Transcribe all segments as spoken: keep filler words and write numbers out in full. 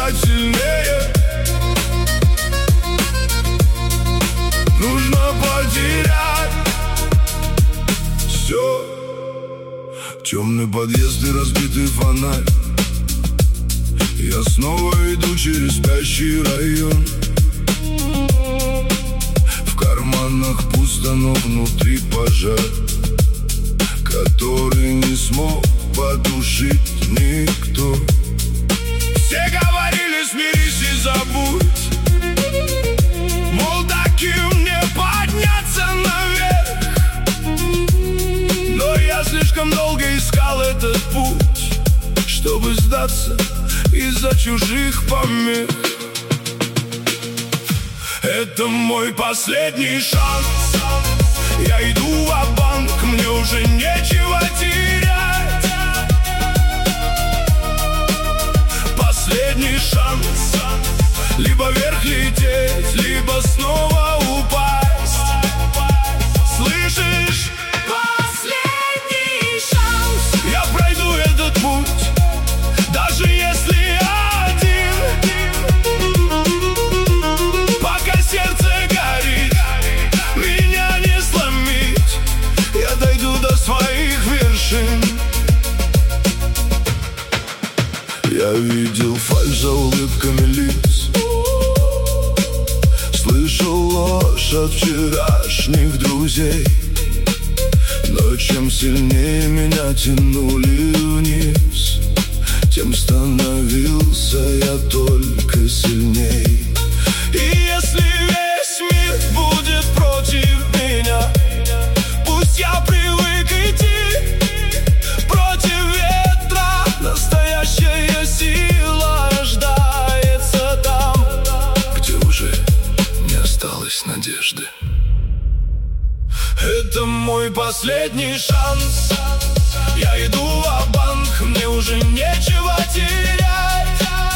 стать сильнее. Нужно потерять все. Темный подъезд и разбитый фонарь. Я снова иду через спящий район. В карманах пусто, но внутри пожар, который не смог потушить никто. Все говорили: смирись и забудь, мол, таким не подняться наверх. Но я слишком долго искал этот путь, чтобы сдаться из-за чужих помех. Это мой последний шанс. Я иду ва-банк, мне уже нечего терять. Последний шанс. Либо вверх лететь, либо снова упасть. Слышишь? Последний шанс. Я пройду этот путь, даже если один. Пока сердце горит, меня не сломить. Я дойду до своих вершин. Я видел фальшь за улыбками лиц, слышал ложь от вчерашних друзей. Но чем сильнее меня тянули вниз, тем становился я только сильней. И если весь мир будет против меня, пусть я привык идти против ветра. Настоящая сила рождается там, где уже не осталось надежды. Это мой последний шанс. Я иду ва-банк, мне уже нечего терять.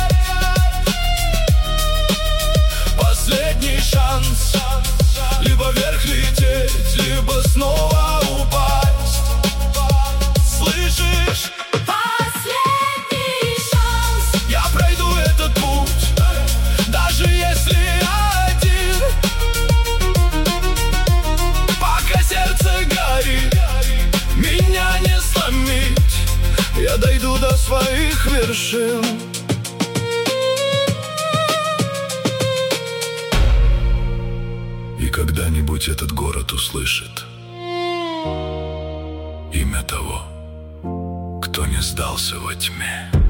Последний шанс. Либо вверх лететь, либо снова упасть. Слышишь? Последний шанс. Я пройду этот путь, даже если один. Пока сердце горит, меня не сломить. Я дойду до своих вершин. И когда-нибудь этот город услышит имя того, кто не сдался во тьме.